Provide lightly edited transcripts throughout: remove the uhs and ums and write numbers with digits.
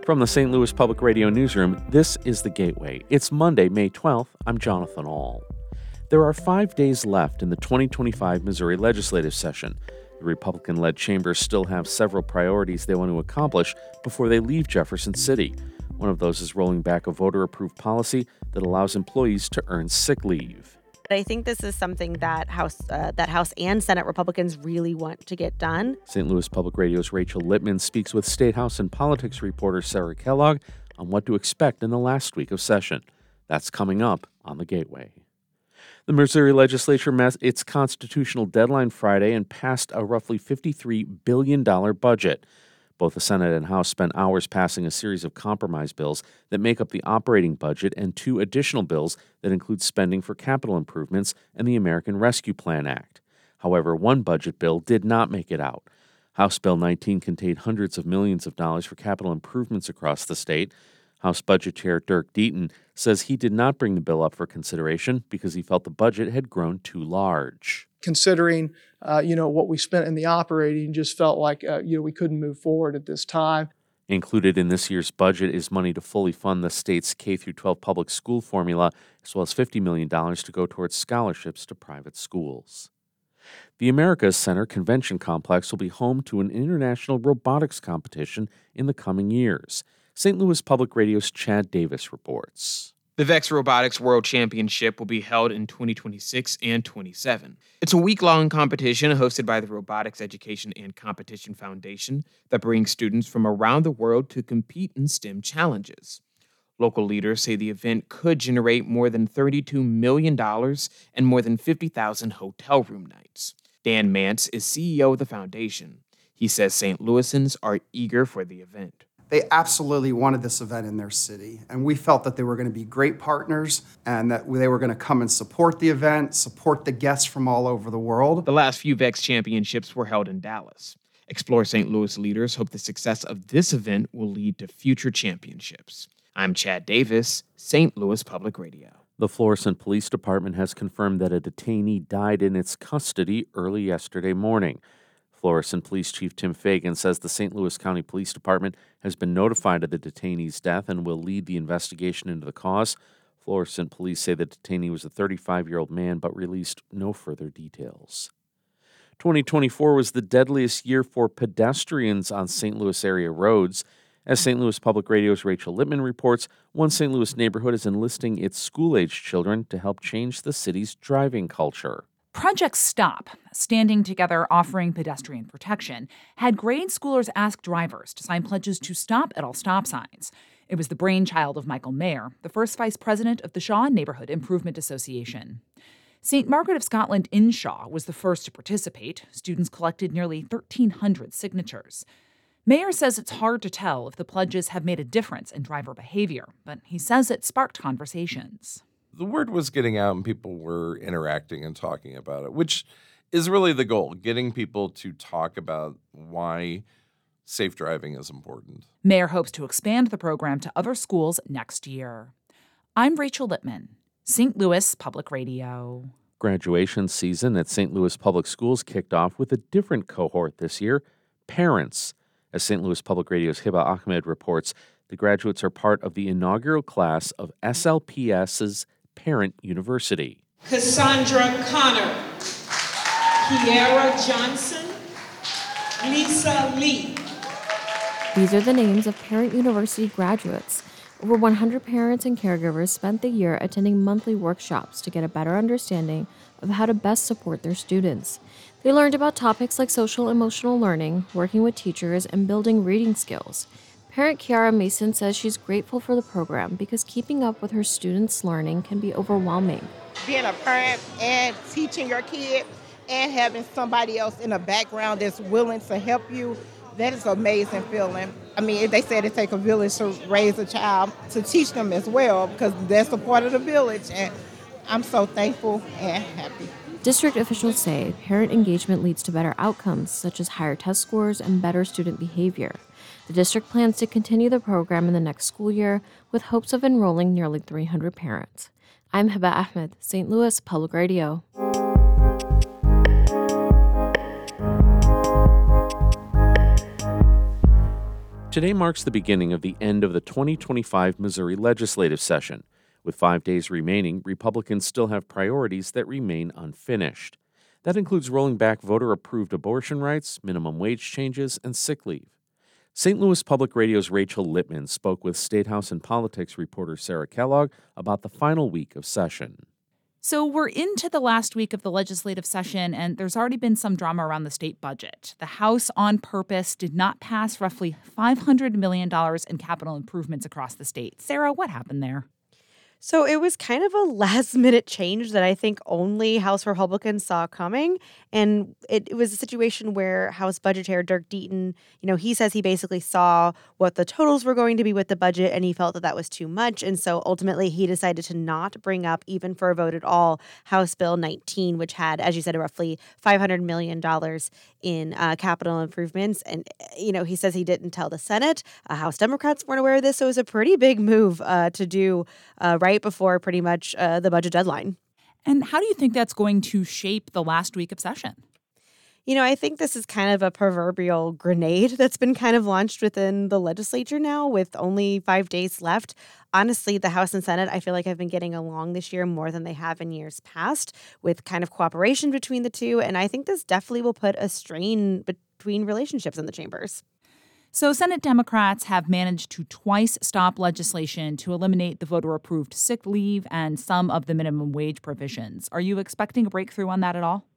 From the St. Louis Public Radio newsroom, this is The Gateway. It's Monday, May 12th. I'm Jonathan Ahl. There are 5 days left in the 2025 Missouri legislative session. The Republican-led chambers still have several priorities they want to accomplish before they leave Jefferson City. One of those is rolling back a voter-approved policy that allows employees to earn sick leave. I think this is something that House and Senate Republicans really want to get done. St. Louis Public Radio's Rachel Lippman speaks with State House and Politics reporter Sarah Kellogg on what to expect in the last week of session. That's coming up on The Gateway. The Missouri legislature met its constitutional deadline Friday and passed a roughly $53 billion budget. Both the Senate and House spent hours passing a series of compromise bills that make up the operating budget and 2 additional bills that include spending for capital improvements and the American Rescue Plan Act. However, one budget bill did not make it out. House Bill 19 contained hundreds of millions of dollars for capital improvements across the state. House Budget Chair Dirk Deaton says he did not bring the bill up for consideration because he felt the budget had grown too large. Considering, what we spent in the operating, just felt like, we couldn't move forward at this time. Included in this year's budget is money to fully fund the state's K-12 public school formula, as well as $50 million to go towards scholarships to private schools. The Americas Center Convention Complex will be home to an international robotics competition in the coming years. St. Louis Public Radio's Chad Davis reports. The VEX Robotics World Championship will be held in 2026 and 27. It's a week-long competition hosted by the Robotics Education and Competition Foundation that brings students from around the world to compete in STEM challenges. Local leaders say the event could generate more than $32 million and more than 50,000 hotel room nights. Dan Mance is CEO of the foundation. He says St. Louisans are eager for the event. They absolutely wanted this event in their city, and we felt that they were going to be great partners and that they were going to come and support the event, support the guests from all over the world. The last few VEX championships were held in Dallas. Explore St. Louis leaders hope the success of this event will lead to future championships. I'm Chad Davis, St. Louis Public Radio. The Florissant Police Department has confirmed that a detainee died in its custody early yesterday morning. Florissant Police Chief Tim Fagan says the St. Louis County Police Department has been notified of the detainee's death and will lead the investigation into the cause. Florissant Police say the detainee was a 35-year-old man but released no further details. 2024 was the deadliest year for pedestrians on St. Louis area roads. As St. Louis Public Radio's Rachel Lippman reports, one St. Louis neighborhood is enlisting its school-aged children to help change the city's driving culture. Project STOP, standing together offering pedestrian protection, had grade schoolers ask drivers to sign pledges to stop at all stop signs. It was the brainchild of Michael Mayer, the first vice president of the Shaw Neighborhood Improvement Association. St. Margaret of Scotland in Shaw was the first to participate. Students collected nearly 1,300 signatures. Mayer says it's hard to tell if the pledges have made a difference in driver behavior, but he says it sparked conversations. The word was getting out and people were interacting and talking about it, which is really the goal, getting people to talk about why safe driving is important. Mayer hopes to expand the program to other schools next year. I'm Rachel Lippman, St. Louis Public Radio. Graduation season at St. Louis Public Schools kicked off with a different cohort this year, parents. As St. Louis Public Radio's Hiba Ahmed reports, the graduates are part of the inaugural class of SLPS's Parent University. Cassandra Connor, Kiara Johnson, Lisa Lee. These are the names of Parent University graduates. Over 100 parents and caregivers spent the year attending monthly workshops to get a better understanding of how to best support their students. They learned about topics like social emotional learning, working with teachers, and building reading skills. Parent Kiara Mason says she's grateful for the program because keeping up with her students' learning can be overwhelming. Being a parent and teaching your kid and having somebody else in the background that's willing to help you, that is an amazing feeling. I mean, they said it takes a village to raise a child, to teach them as well, because that's a part of the village, and I'm so thankful and happy. District officials say parent engagement leads to better outcomes, such as higher test scores and better student behavior. The district plans to continue the program in the next school year with hopes of enrolling nearly 300 parents. I'm Hiba Ahmed, St. Louis Public Radio. Today marks the beginning of the end of the 2025 Missouri legislative session. With 5 days remaining, Republicans still have priorities that remain unfinished. That includes rolling back voter-approved abortion rights, minimum wage changes, and sick leave. St. Louis Public Radio's Rachel Lippman spoke with State House and Politics reporter Sarah Kellogg about the final week of session. So we're into the last week of the legislative session, and there's already been some drama around the state budget. The House, on purpose, did not pass roughly $500 million in capital improvements across the state. Sarah, what happened there? So it was kind of a last-minute change that I think only House Republicans saw coming. And it was a situation where House Budget Chair Dirk Deaton, he says he basically saw what the totals were going to be with the budget, and he felt that was too much. And so ultimately, he decided to not bring up, even for a vote at all, House Bill 19, which had, as you said, roughly $500 million in capital improvements. And, he says he didn't tell the Senate. House Democrats weren't aware of this, so it was a pretty big move to do right before pretty much the budget deadline. And how do you think that's going to shape the last week of session? I think this is kind of a proverbial grenade that's been kind of launched within the legislature now with only 5 days left. Honestly, the House and Senate, I feel like have been getting along this year more than they have in years past with kind of cooperation between the two. And I think this definitely will put a strain between relationships in the chambers. So Senate Democrats have managed to twice stop legislation to eliminate the voter-approved sick leave and some of the minimum wage provisions. Are you expecting a breakthrough on that at all?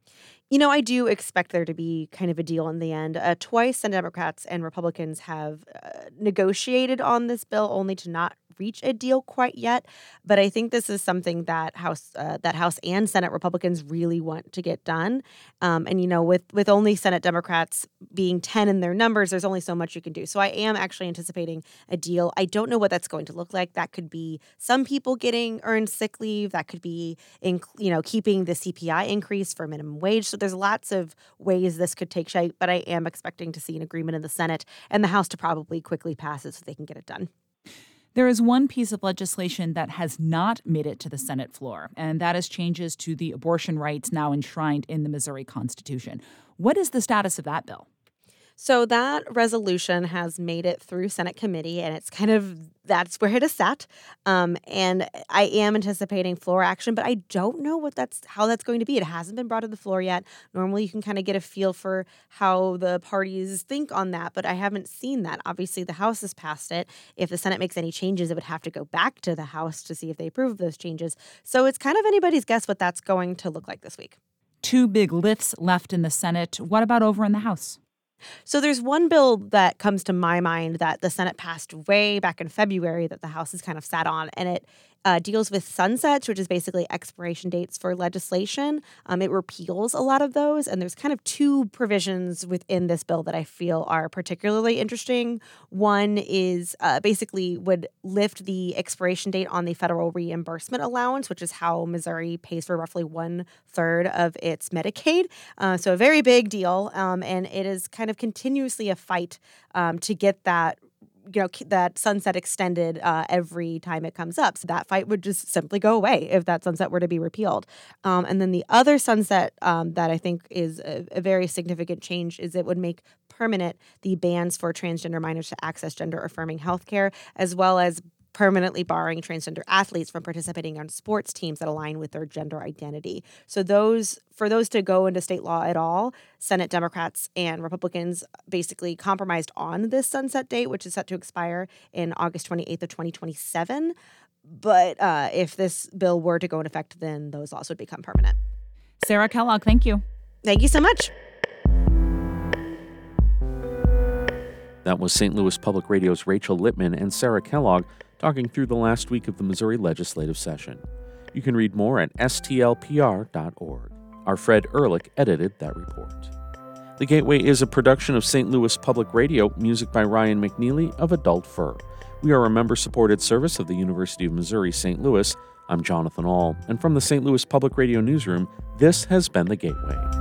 I do expect there to be kind of a deal in the end. Twice, Senate Democrats and Republicans have negotiated on this bill, only to not reach a deal quite yet. But I think this is something that House and Senate Republicans really want to get done. And with only Senate Democrats being 10 in their numbers, there's only so much you can do. So I am actually anticipating a deal. I don't know what that's going to look like. That could be some people getting earned sick leave. That could be, keeping the CPI increase for minimum wage. So there's lots of ways this could take shape. But I am expecting to see an agreement in the Senate and the House to probably quickly pass it so they can get it done. There is one piece of legislation that has not made it to the Senate floor, and that is changes to the abortion rights now enshrined in the Missouri Constitution. What is the status of that bill? So that resolution has made it through Senate committee, and it's that's where it is set. And I am anticipating floor action, but I don't know how that's going to be. It hasn't been brought to the floor yet. Normally, you can kind of get a feel for how the parties think on that, but I haven't seen that. Obviously, the House has passed it. If the Senate makes any changes, it would have to go back to the House to see if they approve of those changes. So it's kind of anybody's guess what that's going to look like this week. Two big lifts left in the Senate. What about over in the House? So there's one bill that comes to my mind that the Senate passed way back in February that the House has kind of sat on, and it deals with sunsets, which is basically expiration dates for legislation. It repeals a lot of those, and there's kind of two provisions within this bill that I feel are particularly interesting. One is basically would lift the expiration date on the federal reimbursement allowance, which is how Missouri pays for roughly 1/3 of its Medicaid. So a very big deal, and it is kind of continuously a fight to get that that sunset extended every time it comes up. So that fight would just simply go away if that sunset were to be repealed. And then the other sunset that I think is a very significant change is it would make permanent the bans for transgender minors to access gender-affirming health care, as well as permanently barring transgender athletes from participating on sports teams that align with their gender identity. So for those to go into state law at all, Senate Democrats and Republicans basically compromised on this sunset date, which is set to expire in August 28th of 2027. But if this bill were to go into effect, then those laws would become permanent. Sarah Kellogg, thank you. Thank you so much. That was St. Louis Public Radio's Rachel Lippman and Sarah Kellogg talking through the last week of the Missouri legislative session. You can read more at stlpr.org. Our Fred Ehrlich edited that report. The Gateway is a production of St. Louis Public Radio, music by Ryan McNeely of Adult Fur. We are a member-supported service of the University of Missouri St. Louis. I'm Jonathan Ahl, and from the St. Louis Public Radio newsroom, this has been The Gateway.